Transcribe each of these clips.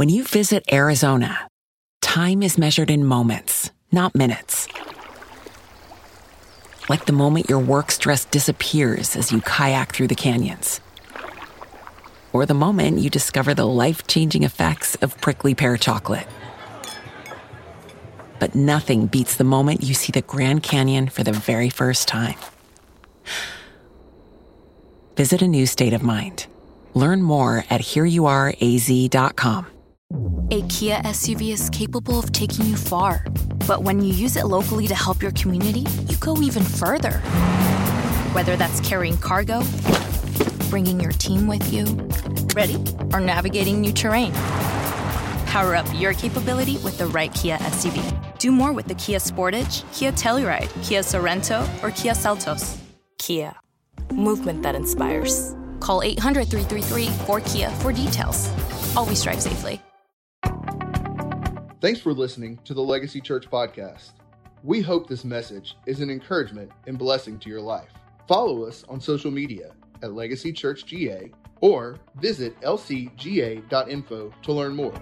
When you visit Arizona, time is measured in moments, not minutes. Like the moment your work stress disappears as you kayak through the canyons. Or the moment you discover the life-changing effects of prickly pear chocolate. But nothing beats the moment you see the Grand Canyon for the very first time. Visit a new state of mind. Learn more at hereyouareaz.com. A Kia SUV is capable of taking you far. But when you use it locally to help your community, you go even further. Whether that's carrying cargo, bringing your team with you, ready, or navigating new terrain. Power up your capability with the right Kia SUV. Do more with the Kia Sportage, Kia Telluride, Kia Sorento, or Kia Seltos. Kia. Movement that inspires. Call 800-333-4KIA for details. Always drive safely. Thanks for listening to the Legacy Church podcast. We hope this message is an encouragement and blessing to your life. Follow us on social media at Legacy Church GA or visit lcga.info to learn more.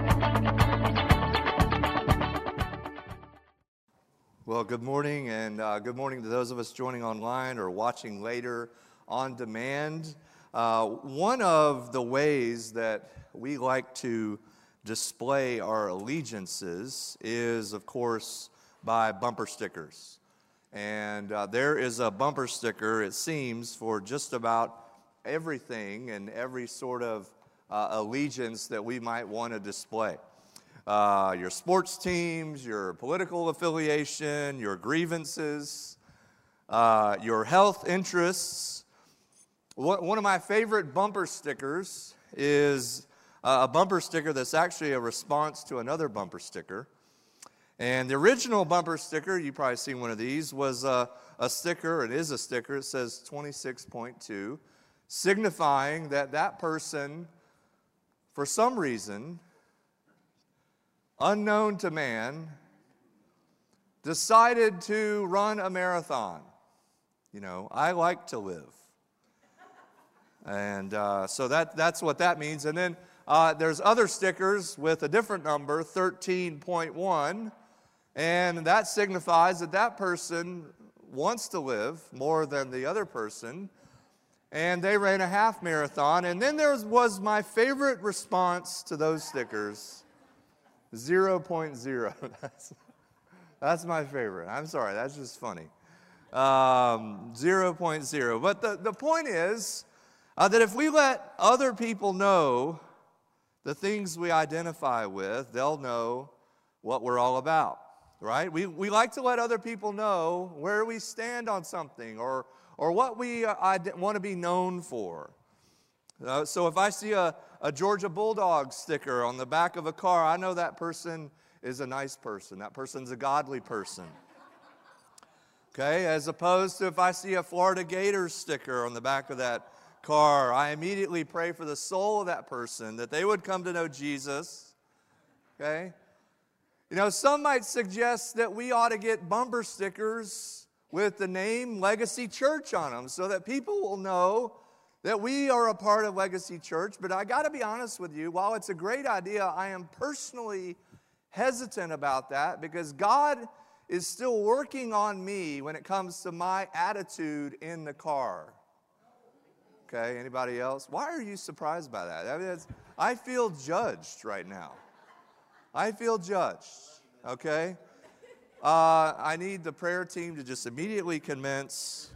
Well, good morning, and good morning to those of us joining online or watching later on demand. One of the ways that we like to display our allegiances is, of course, by bumper stickers. And there is a bumper sticker, it seems, for just about everything and every sort of allegiance that we might want to display. Your sports teams, your political affiliation, your grievances, your health interests. One of my favorite bumper stickers is a bumper sticker that's actually a response to another bumper sticker. And the original bumper sticker, you've probably seen one of these, was a sticker, it is a sticker, it says 26.2, signifying that that person, for some reason, unknown to man, decided to run a marathon. You know, I like to live. And so that's what that means. And then there's other stickers with a different number, 13.1, and that signifies that that person wants to live more than the other person, and they ran a half marathon. And then there was my favorite response to those stickers, 0.0. That's my favorite. I'm sorry, that's just funny. 0.0. But the point is that if we let other people know the things we identify with, they'll know what we're all about, right? We like to let other people know where we stand on something or what we want to be known for. So if I see a Georgia Bulldog sticker on the back of a car, I know that person is a nice person. That person's a godly person. Okay, as opposed to if I see a Florida Gators sticker on the back of that car, I immediately pray for the soul of that person, that they would come to know Jesus. Okay? You know, some might suggest that we ought to get bumper stickers with the name Legacy Church on them so that people will know that we are a part of Legacy Church. But I got to be honest with you, while it's a great idea, I am personally hesitant about that because God is still working on me when it comes to my attitude in the car. Okay, anybody else? Why are you surprised by that? I mean, I feel judged right now. I feel judged, okay? I need the prayer team to just immediately commence.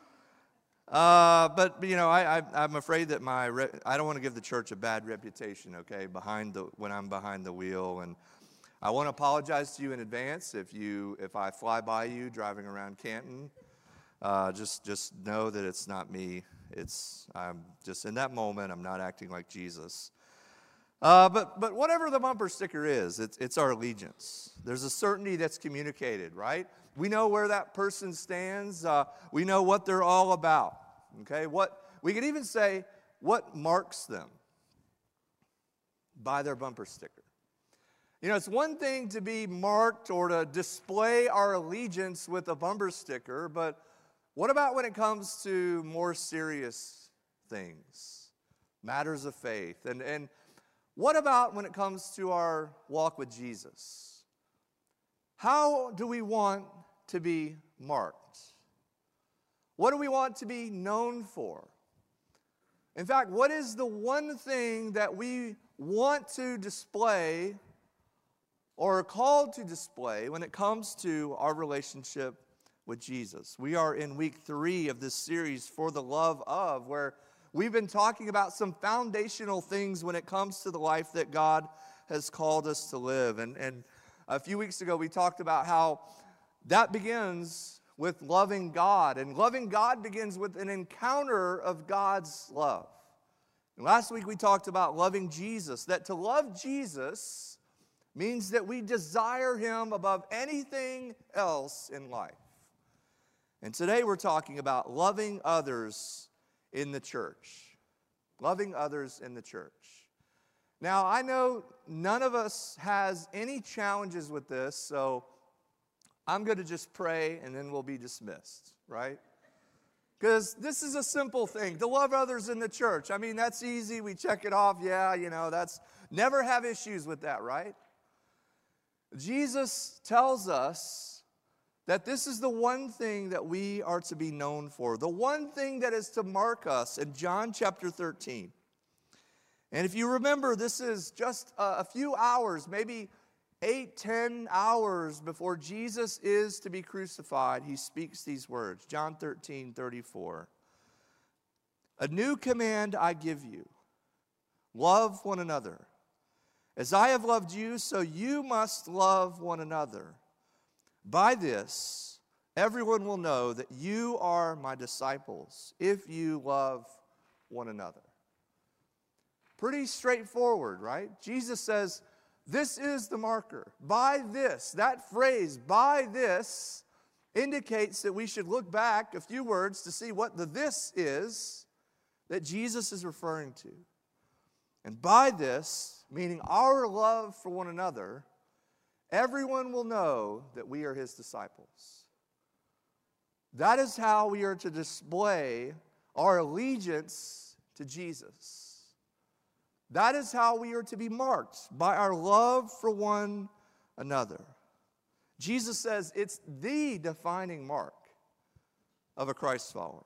But, you know, I'm afraid that I don't want to give the church a bad reputation, okay, when I'm behind the wheel. And I want to apologize to you in advance if I fly by you driving around Canton. Just know that it's not me. I'm just in that moment, I'm not acting like Jesus. But whatever the bumper sticker is, it's our allegiance. There's a certainty that's communicated, right? We know where that person stands. We know what they're all about. Okay, we could even say what marks them by their bumper sticker. You know, it's one thing to be marked or to display our allegiance with a bumper sticker, but what about when it comes to more serious things, matters of faith? And What about when it comes to our walk with Jesus? How do we want to be marked? What do we want to be known for? In fact, what is the one thing that we want to display or are called to display when it comes to our relationship with Jesus? We are in week 3 of this series, For the Love Of, where we've been talking about some foundational things when it comes to the life that God has called us to live. And a few weeks ago, we talked about how that begins with loving God. And loving God begins with an encounter of God's love. And last week, we talked about loving Jesus, that to love Jesus means that we desire Him above anything else in life. And today, we're talking about loving others in the church. Loving others in the church. Now, I know none of us has any challenges with this, so I'm going to just pray and then we'll be dismissed, right? Because this is a simple thing, to love others in the church. I mean, that's easy. We check it off. Yeah, that's never have issues with that, right? Jesus tells us that this is the one thing that we are to be known for, the one thing that is to mark us in John chapter 13. And if you remember, this is just a few hours, maybe 8-10 hours before Jesus is to be crucified, he speaks these words. John 13:34. A new command I give you, love one another. As I have loved you, so you must love one another. By this, everyone will know that you are my disciples, if you love one another. Pretty straightforward, right? Jesus says, this is the marker. By this, that phrase, by this, indicates that we should look back a few words to see what the this is that Jesus is referring to. And by this, meaning our love for one another, everyone will know that we are His disciples. That is how we are to display our allegiance to Jesus. That is how we are to be marked, by our love for one another. Jesus says it's the defining mark of a Christ follower.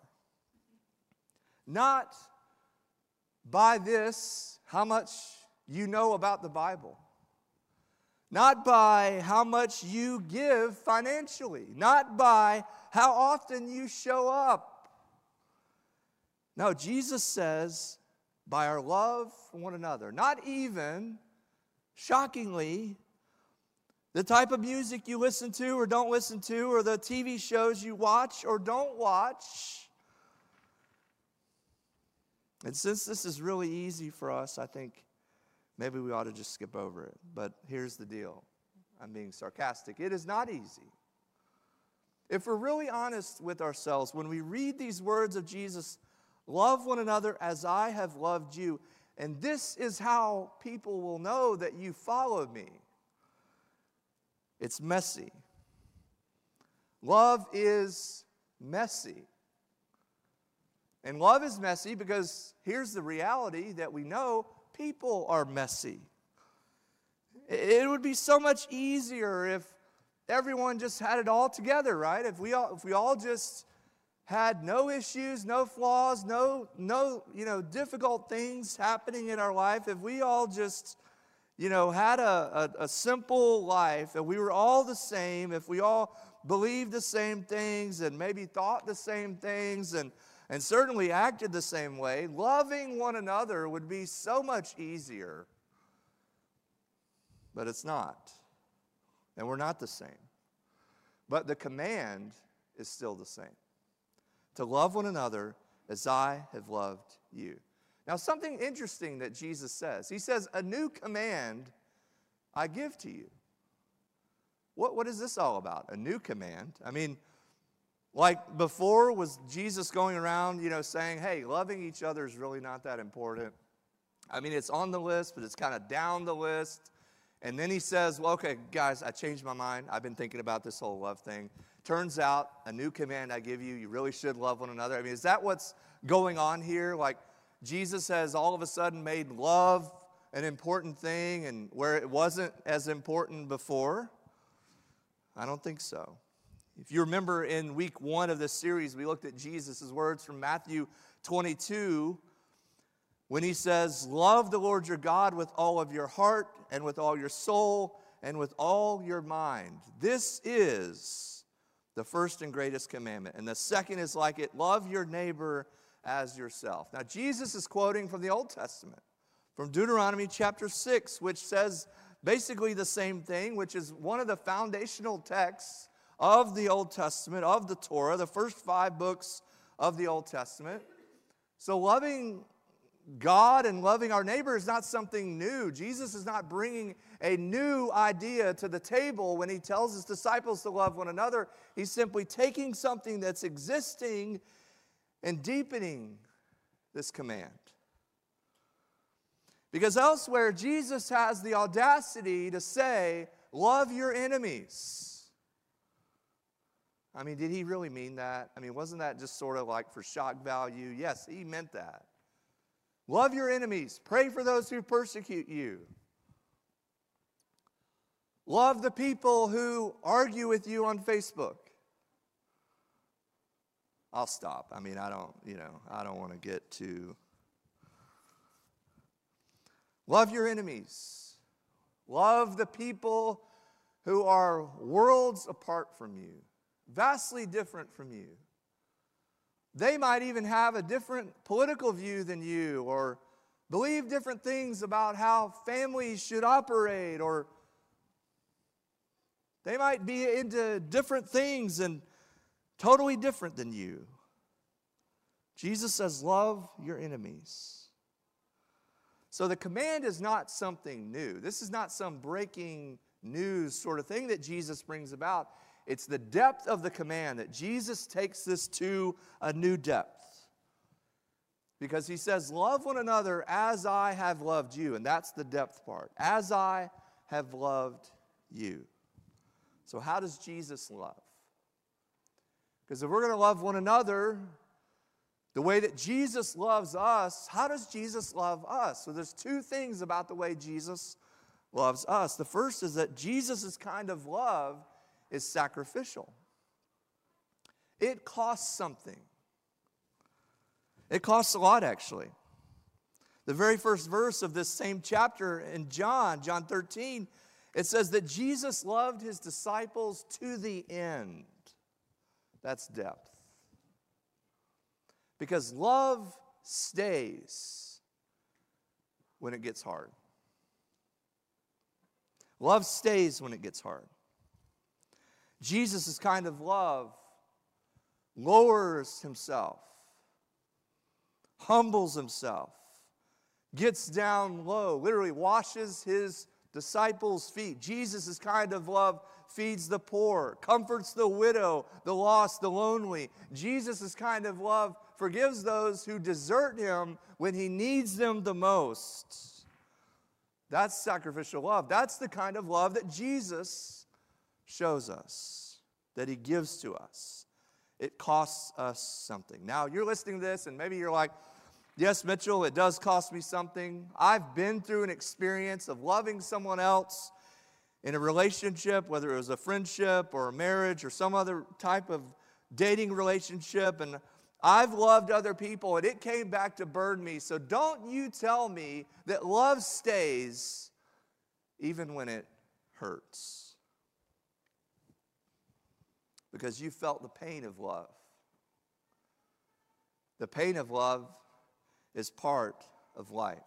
Not by this, how much you know about the Bible. Not by how much you give financially. Not by how often you show up. No, Jesus says, by our love for one another. Not even, shockingly, the type of music you listen to or don't listen to, or the TV shows you watch or don't watch. And since this is really easy for us, I think maybe we ought to just skip over it. But here's the deal. I'm being sarcastic. It is not easy. If we're really honest with ourselves, when we read these words of Jesus, love one another as I have loved you, and this is how people will know that you follow me. It's messy. Love is messy. And love is messy because here's the reality that we know: people are messy. It would be so much easier if everyone just had it all together, right? If we all just had no issues, no flaws, no difficult things happening in our life, if we all just had a simple life, and we were all the same, if we all believed the same things and maybe thought the same things and certainly acted the same way, loving one another would be so much easier. But it's not. And we're not the same. But the command is still the same. To love one another as I have loved you. Now, something interesting that Jesus says. He says, a new command I give to you. What is this all about? A new command? I mean, like before, was Jesus going around, saying, hey, loving each other is really not that important. I mean, it's on the list, but it's kind of down the list. And then he says, well, okay, guys, I changed my mind. I've been thinking about this whole love thing. Turns out, a new command I give you, you really should love one another. I mean, is that what's going on here? Like, Jesus has all of a sudden made love an important thing and where it wasn't as important before? I don't think so. If you remember in week 1 of this series, we looked at Jesus' words from Matthew 22 when he says, love the Lord your God with all of your heart and with all your soul and with all your mind. This is the first and greatest commandment. And the second is like it, love your neighbor as yourself. Now, Jesus is quoting from the Old Testament, from Deuteronomy chapter 6, which says basically the same thing, which is one of the foundational texts of the Old Testament, of the Torah, the first 5 books of the Old Testament. So loving God and loving our neighbor is not something new. Jesus is not bringing a new idea to the table when he tells his disciples to love one another. He's simply taking something that's existing and deepening this command. Because elsewhere, Jesus has the audacity to say, love your enemies. I mean, did he really mean that? I mean, wasn't that just sort of like for shock value? Yes, he meant that. Love your enemies. Pray for those who persecute you. Love the people who argue with you on Facebook. I'll stop. I mean, I don't want to get too... Love your enemies. Love the people who are worlds apart from you, vastly different from you. They might even have a different political view than you, or believe different things about how families should operate, or they might be into different things and totally different than you. Jesus says, love your enemies. So the command is not something new. This is not some breaking news sort of thing that Jesus brings about. It's the depth of the command that Jesus takes this to a new depth. Because he says, love one another as I have loved you. And that's the depth part. As I have loved you. So how does Jesus love? Because if we're going to love one another the way that Jesus loves us, how does Jesus love us? So there's 2 things about the way Jesus loves us. The first is that Jesus' kind of love is sacrificial. It costs something. It costs a lot, actually. The very first verse of this same chapter in John 13, it says that Jesus loved his disciples to the end. That's depth. Because love stays when it gets hard. Love stays when it gets hard. Jesus' kind of love lowers himself, humbles himself, gets down low, literally washes his disciples' feet. Jesus' kind of love feeds the poor, comforts the widow, the lost, the lonely. Jesus' kind of love forgives those who desert him when he needs them the most. That's sacrificial love. That's the kind of love that Jesus shows us, that he gives to us. It costs us something. Now, you're listening to this, and maybe you're like, yes, Mitchell, it does cost me something. I've been through an experience of loving someone else in a relationship, whether it was a friendship or a marriage or some other type of dating relationship, and I've loved other people, and it came back to burn me. So don't you tell me that love stays even when it hurts. Because you felt the pain of love. The pain of love is part of life.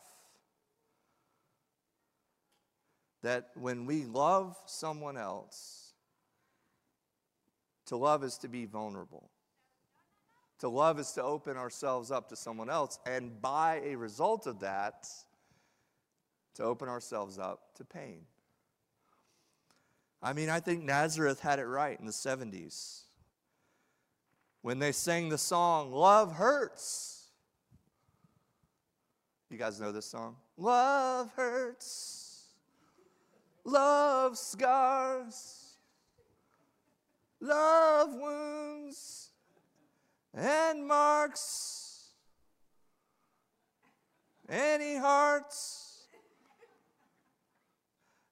That when we love someone else, to love is to be vulnerable. To love is to open ourselves up to someone else, and by a result of that, to open ourselves up to pain. I mean, I think Nazareth had it right in the 70s when they sang the song, Love Hurts. You guys know this song? Love hurts, love scars, love wounds and marks any hearts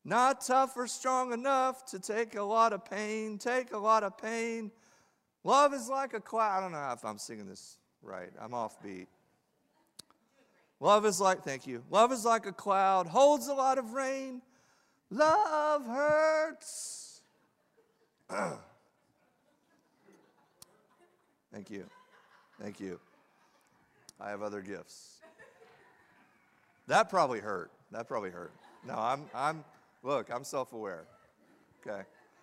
Not tough or strong enough to take a lot of pain, take a lot of pain. Love is like a cloud. I don't know if I'm singing this right. I'm offbeat. Love is like, thank you. Love is like a cloud, holds a lot of rain. Love hurts. Thank you. Thank you. I have other gifts. That probably hurt. That probably hurt. No, I'm self-aware. Okay.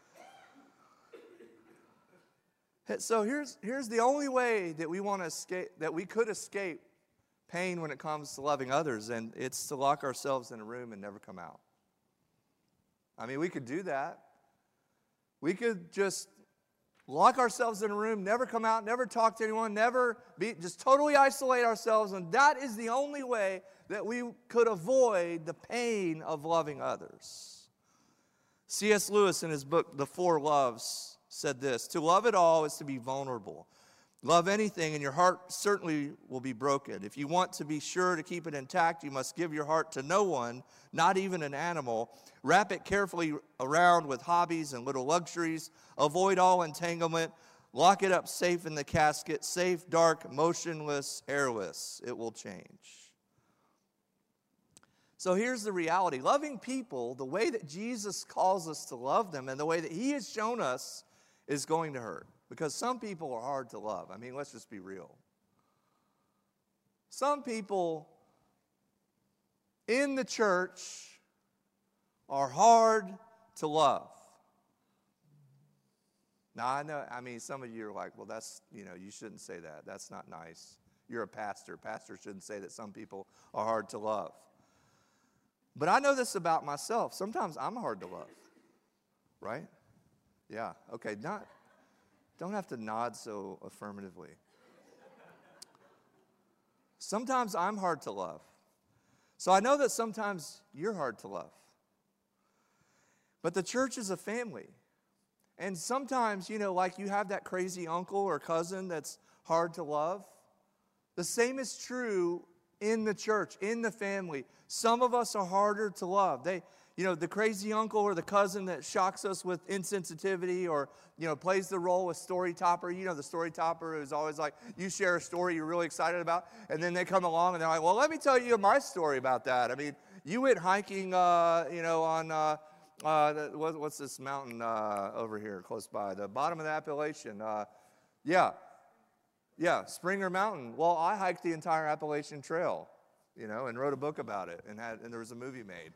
So here's the only way that we want to escape, that we could escape pain when it comes to loving others, and it's to lock ourselves in a room and never come out. I mean, we could do that. We could just lock ourselves in a room, never come out, never talk to anyone, just totally isolate ourselves, and that is the only way that we could avoid the pain of loving others. C.S. Lewis, in his book, The Four Loves, said this: to love at all is to be vulnerable. Love anything and your heart certainly will be broken. If you want to be sure to keep it intact, you must give your heart to no one, not even an animal. Wrap it carefully around with hobbies and little luxuries. Avoid all entanglement. Lock it up safe in the casket, safe, dark, motionless, airless. It will change. So here's the reality. Loving people, the way that Jesus calls us to love them and the way that he has shown us, is going to hurt. Because some people are hard to love. I mean, let's just be real. Some people in the church are hard to love. Now, I know, some of you are like, well, that's, you shouldn't say that. That's not nice. You're a pastor. Pastors shouldn't say that some people are hard to love. But I know this about myself. Sometimes I'm hard to love. Right? Yeah. Okay, don't have to nod so affirmatively. Sometimes I'm hard to love. So I know that sometimes you're hard to love. But the church is a family. And sometimes, like you have that crazy uncle or cousin that's hard to love. The same is true in the church, in the family. Some of us are harder to love. The crazy uncle or the cousin that shocks us with insensitivity or, plays the role of story topper. The story topper is always like, you share a story you're really excited about, and then they come along and they're like, well, let me tell you my story about that. I mean, you went hiking, on, what's this mountain over here close by? The bottom of the Appalachian. Springer Mountain. Well, I hiked the entire Appalachian Trail, and wrote a book about it, and there was a movie made.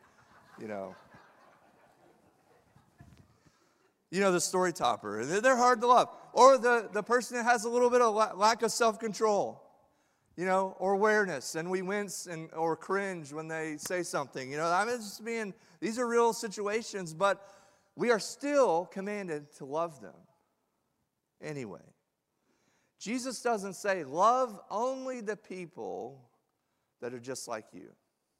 The story topper. They're hard to love. Or the person that has a little bit of lack of self-control, or awareness, and we wince or cringe when they say something. These are real situations, but we are still commanded to love them anyway. Jesus doesn't say, love only the people that are just like you.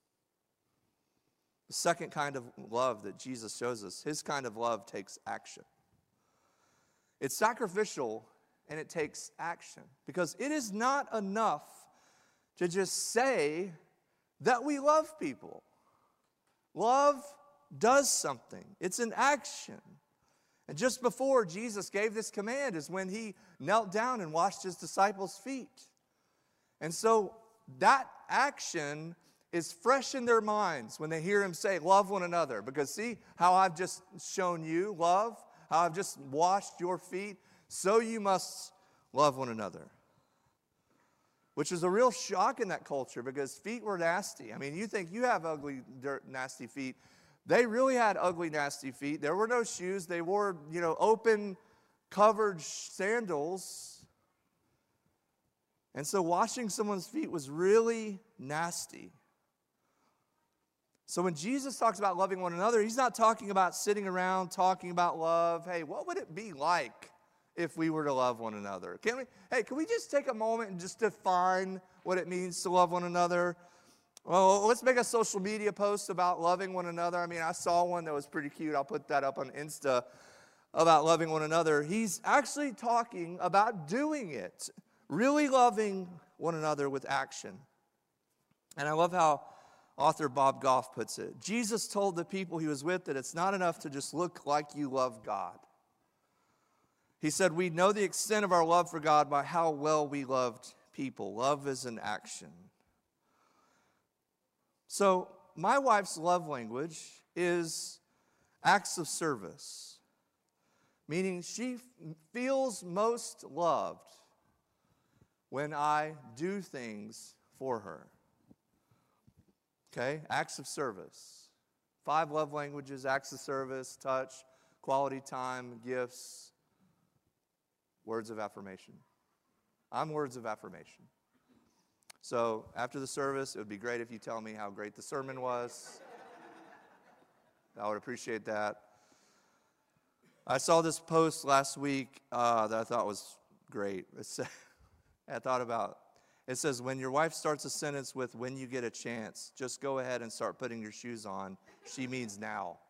The second kind of love that Jesus shows us, his kind of love takes action. It's sacrificial and it takes action. Because it is not enough to just say that we love people. Love does something. It's an action. And just before Jesus gave this command is when he knelt down and washed his disciples' feet. And so that action is fresh in their minds when they hear him say, love one another. Because see how I've just shown you love, how I've just washed your feet, so you must love one another. Which is a real shock in that culture because feet were nasty. You think you have ugly, nasty feet. They really had ugly, nasty feet. There were no shoes. They wore, open, covered sandals. And so washing someone's feet was really nasty. So when Jesus talks about loving one another, he's not talking about sitting around talking about love. Hey, what would it be like if we were to love one another? Can we just take a moment and just define what it means to love one another? Well, let's make a social media post about loving one another. I saw one that was pretty cute. I'll put that up on Insta about loving one another. He's actually talking about doing it, really loving one another with action. And I love how author Bob Goff puts it. Jesus told the people he was with that it's not enough to just look like you love God. He said, we know the extent of our love for God by how well we loved people. Love is an action. So my wife's love language is acts of service, meaning she feels most loved when I do things for her. Okay, acts of service. 5 love languages: acts of service, touch, quality time, gifts, words of affirmation. I'm words of affirmation. So after the service, it would be great if you tell me how great the sermon was. I would appreciate that. I saw this post last week that I thought was great. It says, when your wife starts a sentence with, when you get a chance, just go ahead and start putting your shoes on. She means now.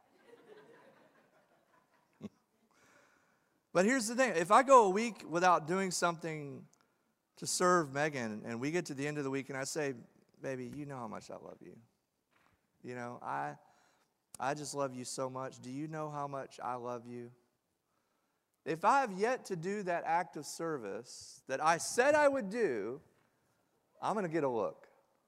But here's the thing. If I go a week without doing something to serve Megan, and we get to the end of the week and I say, baby, you know how much I love you. You know, I just love you so much. Do you know how much I love you? If I have yet to do that act of service that I said I would do, I'm going to get a look.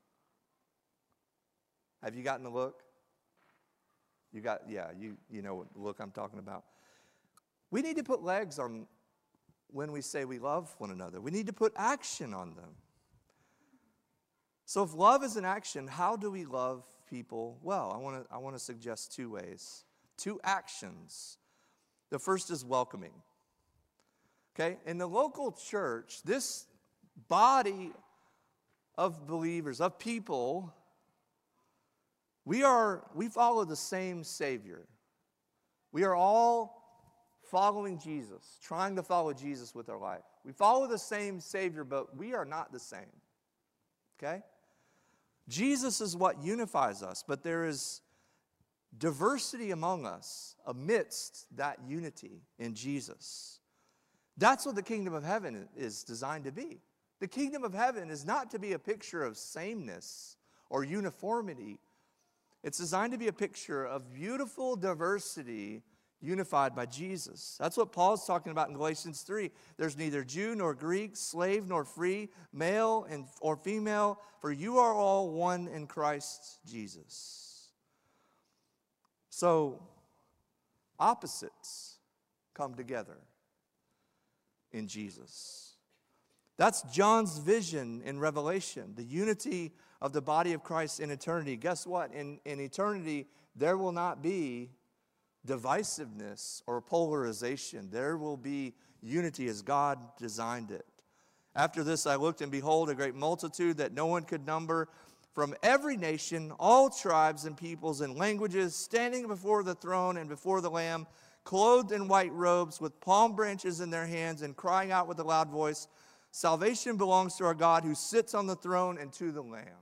Have you gotten a look? You know what look I'm talking about. We need to put legs on when we say we love one another. We need to put action on them. So if love is an action, how do we love people well? I want to suggest 2 ways, 2 actions. The first is welcoming. Okay? In the local church, this body of believers, of people, we follow the same Savior. We are all following Jesus, trying to follow Jesus with our life. We follow the same Savior, but we are not the same. Okay? Jesus is what unifies us, but there is diversity among us amidst that unity in Jesus. That's what the kingdom of heaven is designed to be. The kingdom of heaven is not to be a picture of sameness or uniformity. It's designed to be a picture of beautiful diversity unified by Jesus. That's what Paul's talking about in Galatians 3. There's neither Jew nor Greek, slave nor free, male or female, for you are all one in Christ Jesus. So, opposites come together in Jesus. That's John's vision in Revelation, the unity of the body of Christ in eternity. Guess what? In eternity, there will not be divisiveness or polarization. There will be unity as God designed it. After this I looked, and behold, a great multitude that no one could number, from every nation, all tribes and peoples and languages, standing before the throne and before the Lamb, clothed in white robes, with palm branches in their hands, and crying out with a loud voice, salvation belongs to our God who sits on the throne and to the Lamb.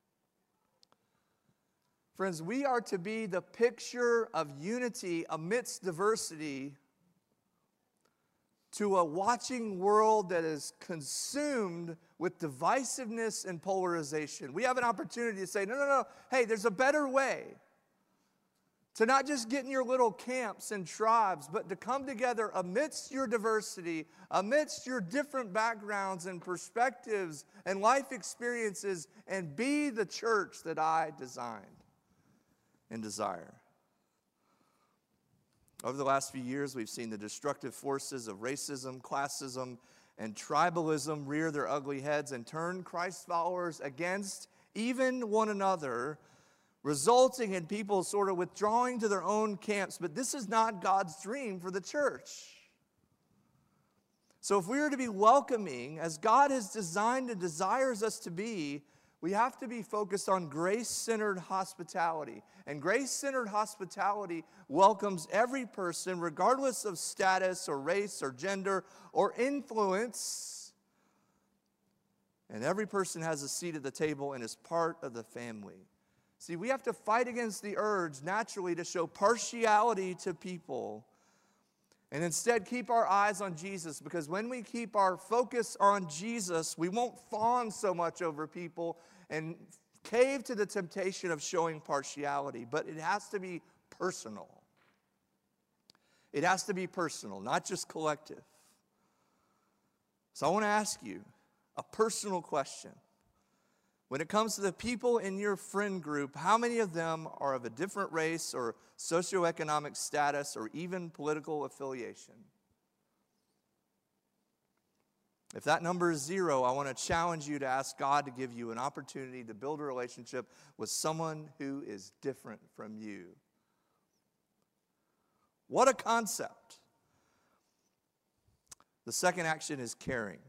Friends, we are to be the picture of unity amidst diversity to a watching world that is consumed with divisiveness and polarization. We have an opportunity to say, no, hey, there's a better way. To not just get in your little camps and tribes, but to come together amidst your diversity, amidst your different backgrounds and perspectives and life experiences, and be the church that I designed and desire. Over the last few years, we've seen the destructive forces of racism, classism, and tribalism rear their ugly heads and turn Christ followers against even one another, resulting in people sort of withdrawing to their own camps. But this is not God's dream for the church. So if we are to be welcoming, as God has designed and desires us to be, we have to be focused on grace-centered hospitality. And grace-centered hospitality welcomes every person, regardless of status or race or gender or influence. And every person has a seat at the table and is part of the family. See, we have to fight against the urge naturally to show partiality to people and instead keep our eyes on Jesus, because when we keep our focus on Jesus, we won't fawn so much over people and cave to the temptation of showing partiality, but it has to be personal. It has to be personal, not just collective. So I want to ask you a personal question. When it comes to the people in your friend group, how many of them are of a different race or socioeconomic status or even political affiliation? If that number is 0, I want to challenge you to ask God to give you an opportunity to build a relationship with someone who is different from you. What a concept. The second action is caring.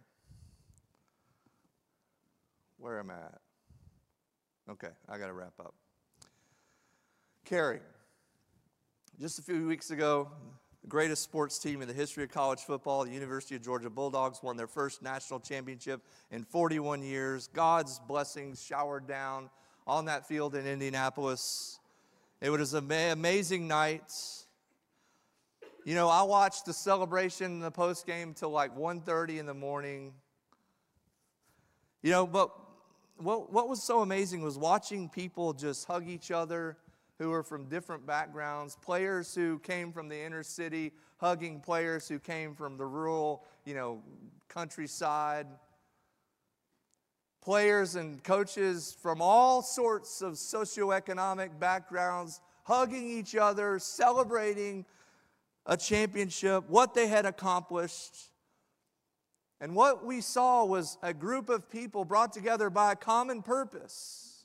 Where am I at? Okay, I got to wrap up. Caring. Just a few weeks ago, the greatest sports team in the history of college football, the University of Georgia Bulldogs, won their first national championship in 41 years. God's blessings showered down on that field in Indianapolis. It was an amazing night. You know, I watched the celebration, the postgame, till like 1:30 in the morning. You know, but what was so amazing was watching people just hug each other who were from different backgrounds, players who came from the inner city, hugging players who came from the rural, countryside. Players and coaches from all sorts of socioeconomic backgrounds, hugging each other, celebrating a championship, what they had accomplished. And what we saw was a group of people brought together by a common purpose,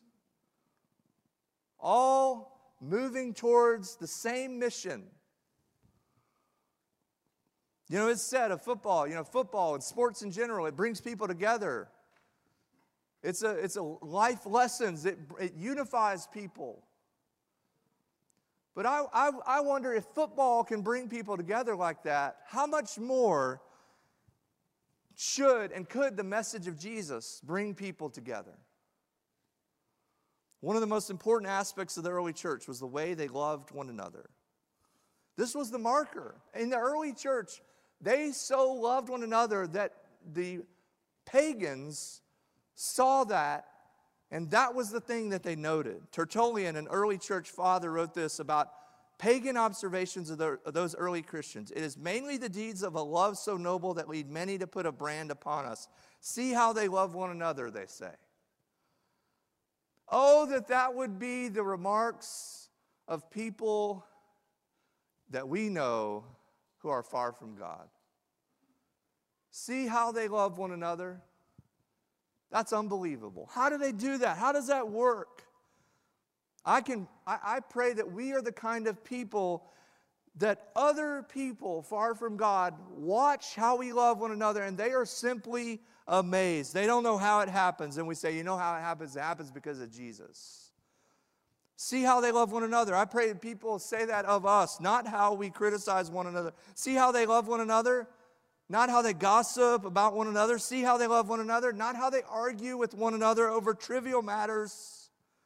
all moving towards the same mission. You know, it's said of football, football and sports in general, it brings people together. It's a life lessons. It unifies people. But I wonder if football can bring people together like that, how much more should and could the message of Jesus bring people together? One of the most important aspects of the early church was the way they loved one another. This was the marker. In the early church, they so loved one another that the pagans saw that, and that was the thing that they noted. Tertullian, an early church father, wrote this about pagan observations of those early Christians. It is mainly the deeds of a love so noble that lead many to put a brand upon us. See how they love one another, they say. Oh, that would be the remarks of people that we know who are far from God. See how they love one another. That's unbelievable. How do they do that? How does that work? I pray that we are the kind of people that other people far from God watch how we love one another, and they are simply amazed. They don't know how it happens, and we say, you know how it happens? It happens because of Jesus. See how they love one another. I pray that people say that of us, not how we criticize one another. See how they love one another, not how they gossip about one another. See how they love one another, not how they argue with one another over trivial matters.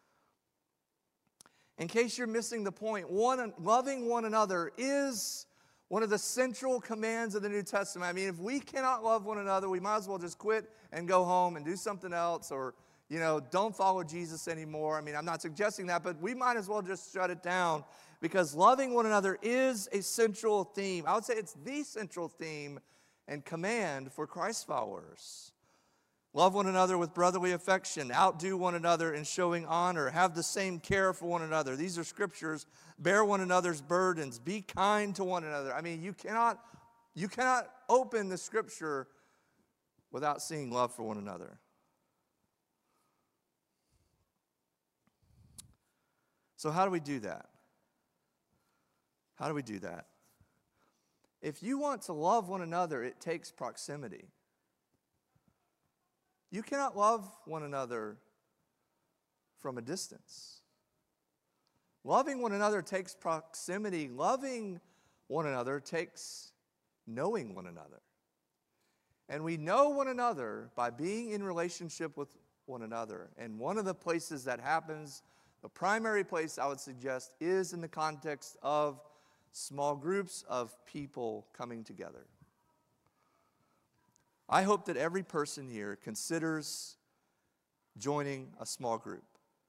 In case you're missing the point, loving one another is one of the central commands of the New Testament. I mean, if we cannot love one another, we might as well just quit and go home and do something else, or, don't follow Jesus anymore. I mean, I'm not suggesting that, but we might as well just shut it down, because loving one another is a central theme. I would say it's the central theme and command for Christ followers. Love one another with brotherly affection. Outdo one another in showing honor. Have the same care for one another. These are scriptures. Bear one another's burdens. Be kind to one another. I mean, you cannot open the scripture without seeing love for one another. So how do we do that? How do we do that? If you want to love one another, it takes proximity. You cannot love one another from a distance. Loving one another takes proximity. Loving one another takes knowing one another. And we know one another by being in relationship with one another. And one of the places that happens, the primary place I would suggest, is in the context of small groups of people coming together. I hope that every person here considers joining a small group.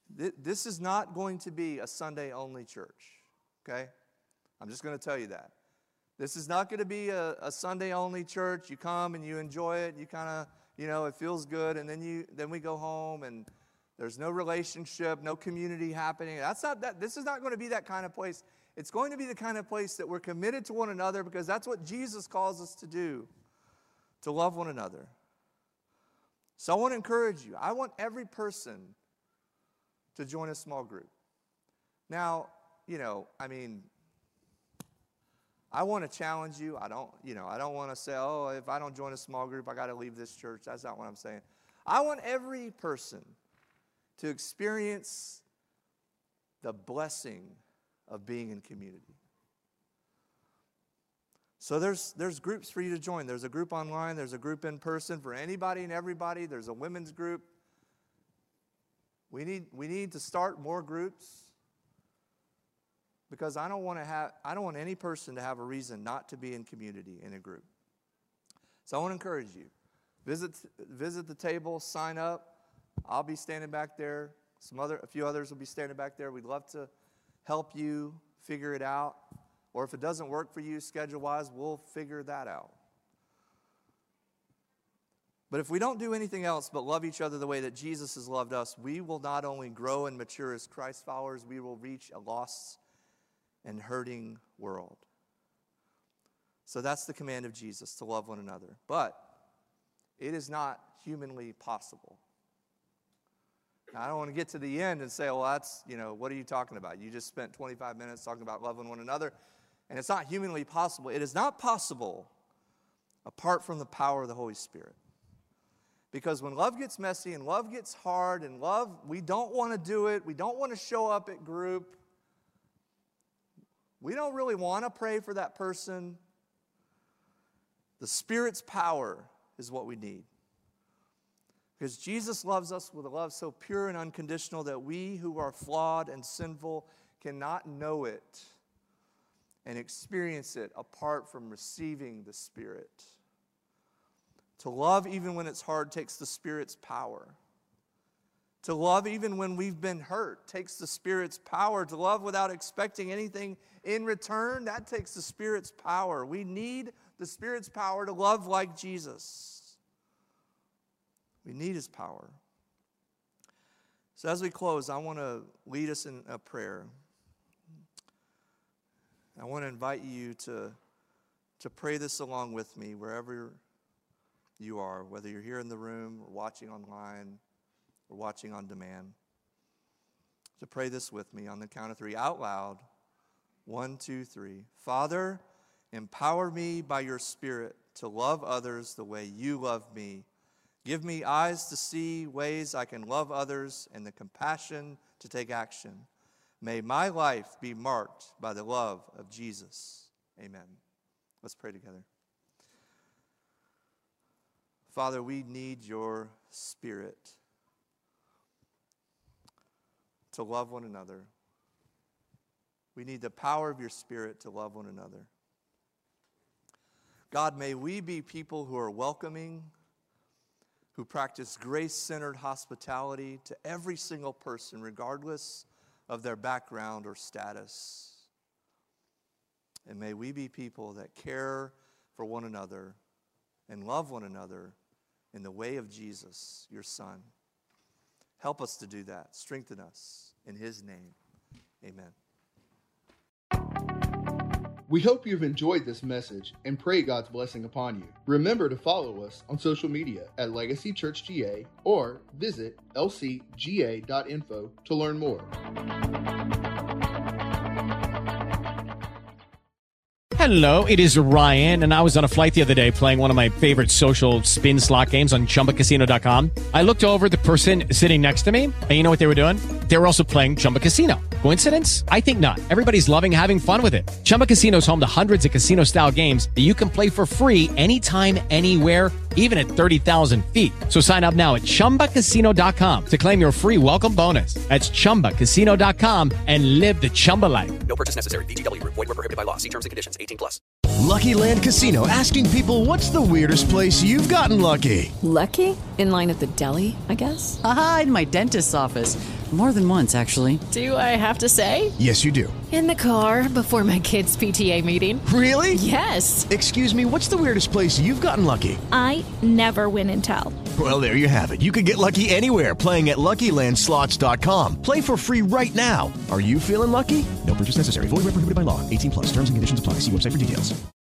This is not going to be a Sunday-only church, okay? I'm just going to tell you that. This is not going to be a Sunday-only church. You come and you enjoy it. You kind of, it feels good, and then we go home, and there's no relationship, no community happening. This is not going to be that kind of place. It's going to be the kind of place that we're committed to one another because that's what Jesus calls us to do, to love one another. So I want to encourage you. I want every person to join a small group. Now, I want to challenge you. I don't want to say, if I don't join a small group, I got to leave this church. That's not what I'm saying. I want every person to experience the blessing of being in community. So there's groups for you to join. There's a group online. There's a group in person for anybody and everybody. There's a women's group. We need to start more groups because I don't want any person to have a reason not to be in community in a group. So I want to encourage you. Visit the table, sign up. I'll be standing back there. A few others will be standing back there. We'd love to help you figure it out. Or if it doesn't work for you schedule-wise, we'll figure that out. But if we don't do anything else but love each other the way that Jesus has loved us, we will not only grow and mature as Christ followers, we will reach a lost and hurting world. So that's the command of Jesus, to love one another. But it is not humanly possible. Now, I don't want to get to the end and say, well, that's, what are you talking about? You just spent 25 minutes talking about loving one another, and it's not humanly possible. It is not possible apart from the power of the Holy Spirit. Because when love gets messy and love gets hard and we don't want to do it. We don't want to show up at group. We don't really want to pray for that person. The Spirit's power is what we need. Because Jesus loves us with a love so pure and unconditional that we who are flawed and sinful cannot know it and experience it apart from receiving the Spirit. To love even when it's hard takes the Spirit's power. To love even when we've been hurt takes the Spirit's power. To love without expecting anything in return, that takes the Spirit's power. We need the Spirit's power to love like Jesus. We need His power. So as we close, I want to lead us in a prayer. I want to invite you to pray this along with me wherever you are, whether you're here in the room or watching online or watching on demand. To pray this with me on the count of 3 out loud. 1, 2, 3. Father, empower me by your Spirit to love others the way you love me. Give me eyes to see ways I can love others and the compassion to take action. May my life be marked by the love of Jesus. Amen. Let's pray together. Father, we need your Spirit to love one another. We need the power of your Spirit to love one another. God, may we be people who are welcoming, who practice grace-centered hospitality to every single person, regardless of their background or status. And may we be people that care for one another and love one another in the way of Jesus, your Son. Help us to do that. Strengthen us. In His name, amen. We hope you've enjoyed this message and pray God's blessing upon you. Remember to follow us on social media at Legacy Church GA or visit lcga.info to learn more. Hello, it is Ryan, and I was on a flight the other day playing one of my favorite social spin slot games on ChumbaCasino.com. I looked over at the person sitting next to me, and you know what they were doing? They were also playing Chumba Casino. Coincidence? I think not. Everybody's loving having fun with it. Chumba Casino is home to hundreds of casino-style games that you can play for free anytime, anywhere, even at 30,000 feet. So sign up now at ChumbaCasino.com to claim your free welcome bonus. That's ChumbaCasino.com and live the Chumba life. No purchase necessary. VGW. Void where prohibited by law. See terms and conditions. 18+. Lucky Land Casino, asking people, what's the weirdest place you've gotten lucky? Lucky? In line at the deli, I guess? Aha, in my dentist's office. More than once, actually. Do I have to say? Yes, you do. In the car before my kids' PTA meeting. Really? Yes. Excuse me, what's the weirdest place you've gotten lucky? I never win and tell. Well, there you have it. You can get lucky anywhere, playing at LuckyLandSlots.com. Play for free right now. Are you feeling lucky? No purchase necessary. Void where prohibited by law. 18+. Terms and conditions apply. See website for details.